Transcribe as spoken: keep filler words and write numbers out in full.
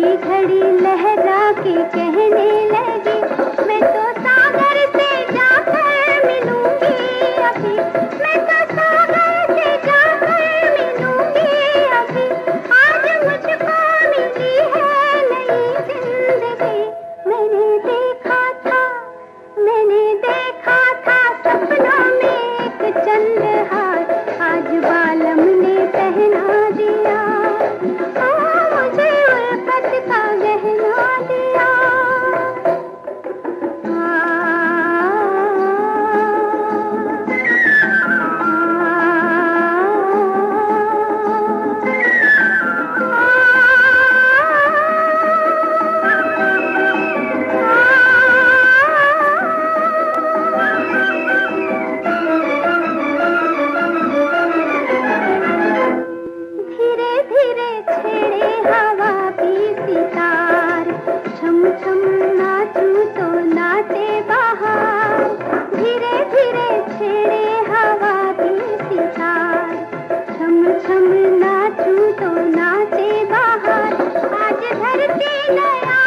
घड़ी घड़ी लहरा के कहने लगी, मैं तो सागर से जाकर मिलूंगी अभी, मैं तो सागर से जाकर मिलूंगी अभी। आज मुझको मिली है नई जिंदगी। मैंने देखा था, मैंने देखा था सपनों में एक चंद्रहार, आज बालम ने पहना दिया, मुझे उल्फत का गहना दिया। धीरे धीरे छेड़े हवा की सितार, छम छम नाचूं तो नाचे बहार। धीरे धीरे छेड़े हवा की सितार, छम छम नाचूं तो नाचे बहार। आज धरती नया